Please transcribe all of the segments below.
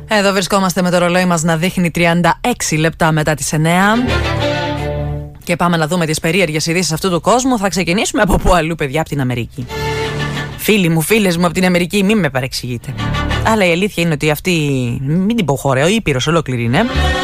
Εδώ βρισκόμαστε με το ρολόι μας να δείχνει 36 λεπτά μετά τις 9. Και πάμε να δούμε τις περίεργες ειδήσεις αυτού του κόσμου. Θα ξεκινήσουμε από πού αλλού, παιδιά, από την Αμερική. Φίλοι μου, φίλες μου από την Αμερική, μην με παρεξηγείτε. Αλλά η αλήθεια είναι ότι αυτή, μην την πω χώρα, ο Ήπειρος ολόκληρη είναι.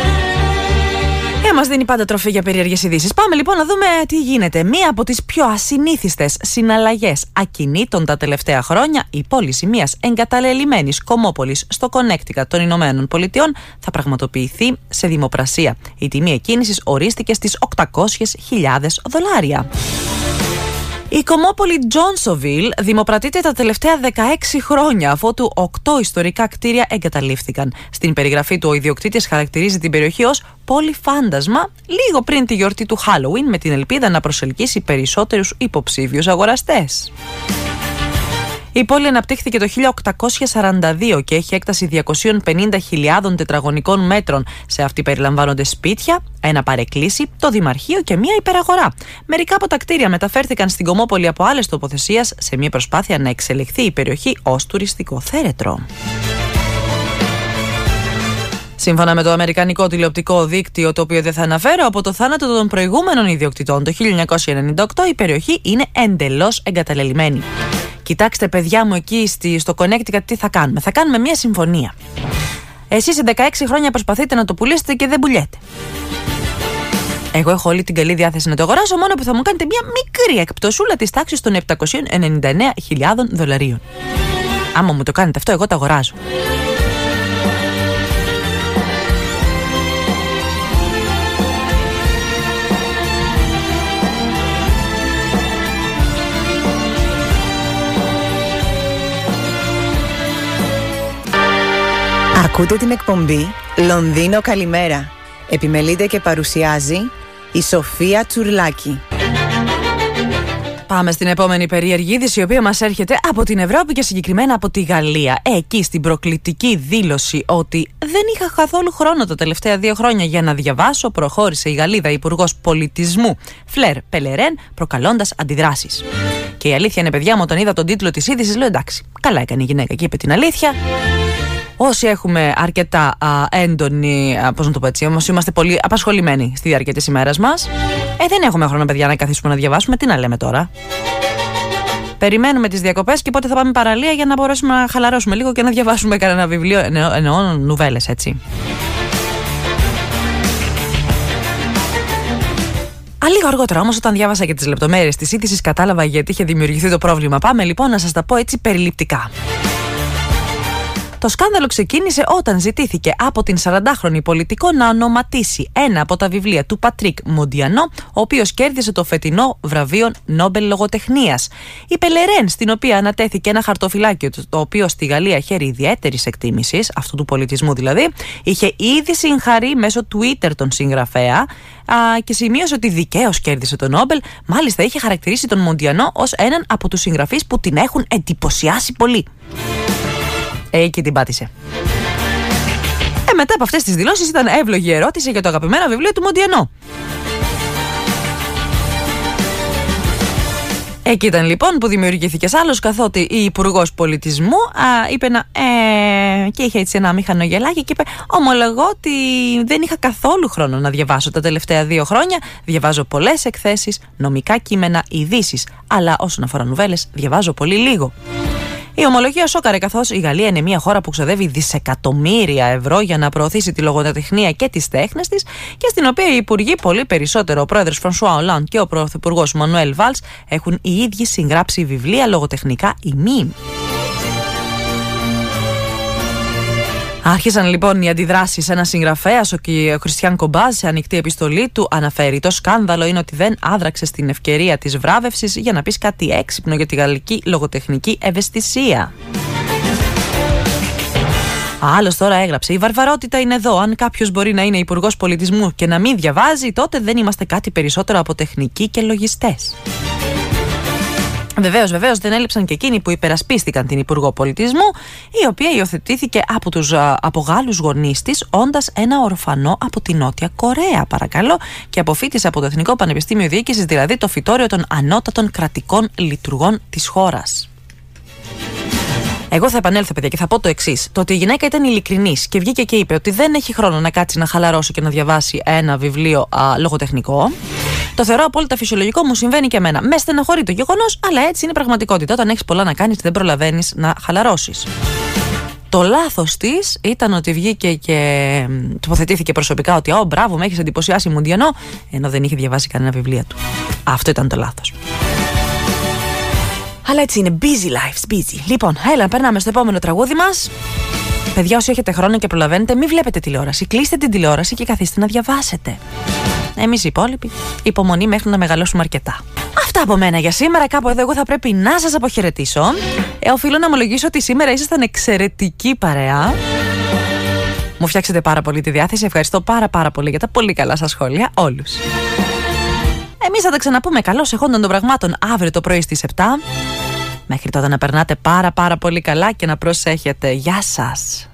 Μας δίνει πάντα τροφή για περίεργες ειδήσεις. Πάμε λοιπόν να δούμε τι γίνεται. Μία από τις πιο ασυνήθιστες συναλλαγές ακινήτων τα τελευταία χρόνια, η πώληση μιας εγκαταλελειμμένης κομμόπολης στο Κονέκτικατ των Ηνωμένων Πολιτειών θα πραγματοποιηθεί σε δημοπρασία. Η τιμή εκκίνησης ορίστηκε στις $800,000. Η κομμόπολη Τζόνσοβιλ δημοπρατείται τα τελευταία 16 χρόνια, αφότου 8 ιστορικά κτίρια εγκαταλείφθηκαν. Στην περιγραφή του, ο ιδιοκτήτης χαρακτηρίζει την περιοχή ως πόλη φάντασμα, λίγο πριν τη γιορτή του Halloween, με την ελπίδα να προσελκύσει περισσότερους υποψήφιους αγοραστές. Η πόλη αναπτύχθηκε το 1842 και έχει έκταση 250.000 τετραγωνικών μέτρων. Σε αυτή περιλαμβάνονται σπίτια, ένα παρεκκλήσι, το δημαρχείο και μία υπεραγορά. Μερικά από τα κτίρια μεταφέρθηκαν στην κομμόπολη από άλλες τοποθεσίες σε μια προσπάθεια να εξελιχθεί η περιοχή ως τουριστικό θέρετρο. Σύμφωνα με το αμερικανικό τηλεοπτικό δίκτυο, το οποίο δεν θα αναφέρω, από το θάνατο των προηγούμενων ιδιοκτητών το 1998 η περιοχή είναι εντελώς εγκαταλελειμμένη. Κοιτάξτε, παιδιά μου, εκεί στο Connecticut τι θα κάνουμε. Θα κάνουμε μια συμφωνία. Εσείς σε 16 χρόνια προσπαθείτε να το πουλήσετε και δεν πουλιέτε. Εγώ έχω όλη την καλή διάθεση να το αγοράσω, μόνο που θα μου κάνετε μια μικρή εκπτωσούλα της τάξης των $799,000. Άμα μου το κάνετε αυτό, εγώ το αγοράζω. Ακούτε την εκπομπή Λονδίνο Καλημέρα. Επιμελείται και παρουσιάζει η Σοφία Τσουρλάκη. Πάμε στην επόμενη περίεργη είδηση, η οποία μας έρχεται από την Ευρώπη και συγκεκριμένα από τη Γαλλία. Εκεί στην προκλητική δήλωση ότι δεν είχα καθόλου χρόνο τα τελευταία 2 χρόνια για να διαβάσω, προχώρησε η Γαλλίδα Υπουργός Πολιτισμού Φλερ Πελερέν, προκαλώντας αντιδράσεις. Και η αλήθεια είναι, παιδιά μου, όταν είδα τον τίτλο της είδησης, λέω εντάξει, καλά έκανε η γυναίκα και είπε την αλήθεια. Όσοι έχουμε αρκετά έντονη, πώς να το πω έτσι, όμως είμαστε πολύ απασχολημένοι στη διάρκεια της ημέρας μας, δεν έχουμε χρόνο, παιδιά, να καθίσουμε να διαβάσουμε. Τι να λέμε τώρα. Περιμένουμε τις διακοπές και πότε θα πάμε παραλία για να μπορέσουμε να χαλαρώσουμε λίγο και να διαβάσουμε κανένα βιβλίο, εννοώ νουβέλες, έτσι. Λίγο αργότερα όμως, όταν διάβασα και τις λεπτομέρειες της είδησης, κατάλαβα γιατί είχε δημιουργηθεί το πρόβλημα. Πάμε λοιπόν να σας τα πω έτσι περιληπτικά. Το σκάνδαλο ξεκίνησε όταν ζητήθηκε από την 40χρονη πολιτικό να ονοματίσει ένα από τα βιβλία του Πατρίκ Μοντιανό, ο οποίος κέρδισε το φετινό βραβείο Νόμπελ Λογοτεχνίας. Η Πελερέν, στην οποία ανατέθηκε ένα χαρτοφυλάκιο, το οποίο στη Γαλλία χαίρει ιδιαίτερης εκτίμησης, αυτού του πολιτισμού δηλαδή, είχε ήδη συγχαρεί μέσω Twitter τον συγγραφέα και σημείωσε ότι δικαίως κέρδισε το Νόμπελ. Μάλιστα, είχε χαρακτηρίσει τον Μοντιανό ως έναν από τους συγγραφείς που την έχουν εντυπωσιάσει πολύ. Και την πάτησε. Μετά από αυτές τις δηλώσεις ήταν εύλογη ερώτηση για το αγαπημένο βιβλίο του Μοντιανό. Εκεί ήταν λοιπόν που δημιουργήθηκε άλλος, καθότι η Υπουργός Πολιτισμού είπε και είχε έτσι ένα μηχανογελάκι και είπε: ομολογώ ότι δεν είχα καθόλου χρόνο να διαβάσω τα τελευταία 2 χρόνια. Διαβάζω πολλές εκθέσεις, νομικά κείμενα, ειδήσεις, αλλά όσον αφορά νουβέλες διαβάζω πολύ λίγο. Η ομολογία σόκαρε, καθώς η Γαλλία είναι μια χώρα που ξοδεύει δισεκατομμύρια ευρώ για να προωθήσει τη λογοτεχνία και τις τέχνες της και στην οποία οι υπουργοί, πολύ περισσότερο ο πρόεδρος Φρανσουά Ολάντ και ο πρωθυπουργός Μανουέλ Βάλς, έχουν οι ίδιοι συγγράψει βιβλία λογοτεχνικά ημί. Άρχισαν λοιπόν οι αντιδράσεις. Ένας συγγραφέας, ο Κριστιαν Κομπάζ, σε ανοιχτή επιστολή του αναφέρει: το σκάνδαλο είναι ότι δεν άδραξε στην ευκαιρία της βράβευσης για να πεις κάτι έξυπνο για τη γαλλική λογοτεχνική ευαισθησία. Άλλος τώρα έγραψε: η βαρβαρότητα είναι εδώ. Αν κάποιος μπορεί να είναι υπουργός πολιτισμού και να μην διαβάζει, τότε δεν είμαστε κάτι περισσότερο από τεχνικοί και λογιστές. Βεβαίως δεν έλειψαν και εκείνοι που υπερασπίστηκαν την Υπουργό Πολιτισμού, η οποία υιοθετήθηκε από Γάλλους γονείς της, όντας ένα ορφανό από τη Νότια Κορέα, παρακαλώ, και αποφοίτησε από το Εθνικό Πανεπιστήμιο Διοίκησης, δηλαδή το φυτόριο των ανώτατων κρατικών λειτουργών της χώρας. Εγώ θα επανέλθω, παιδιά, και θα πω το εξής. Το ότι η γυναίκα ήταν ειλικρινής και βγήκε και είπε ότι δεν έχει χρόνο να κάτσει να χαλαρώσει και να διαβάσει ένα βιβλίο λογοτεχνικό, το θεωρώ απόλυτα φυσιολογικό, μου συμβαίνει και εμένα. Με στενοχωρεί το γεγονός, αλλά έτσι είναι η πραγματικότητα. Όταν έχεις πολλά να κάνεις, δεν προλαβαίνεις να χαλαρώσεις. Το λάθος της ήταν ότι βγήκε και τοποθετήθηκε προσωπικά ότι μπράβο, με έχεις εντυπωσιάσει Μουντιανό, ενώ δεν είχε διαβάσει κανένα βιβλία του. Αυτό ήταν το λάθος. Αλλά έτσι είναι, busy lives, busy. Λοιπόν, έλα, περνάμε στο επόμενο τραγούδι μας. Παιδιά, όσοι έχετε χρόνο και προλαβαίνετε, μην βλέπετε τηλεόραση. Κλείστε την τηλεόραση και καθίστε να διαβάσετε. Εμείς οι υπόλοιποι, υπομονή μέχρι να μεγαλώσουμε αρκετά. Αυτά από μένα για σήμερα. Κάπου εδώ εγώ θα πρέπει να σας αποχαιρετήσω. Οφείλω να ομολογήσω ότι σήμερα ήσασταν εξαιρετική παρέα. Μου φτιάξετε πάρα πολύ τη διάθεση. Ευχαριστώ πάρα πολύ για τα πολύ καλά σας σχόλια. Όλους. Εμείς θα τα ξαναπούμε καλώς εχόντων των πραγμάτων αύριο το πρωί στις 7. Μέχρι τότε να περνάτε πάρα πολύ καλά και να προσέχετε. Γεια σας.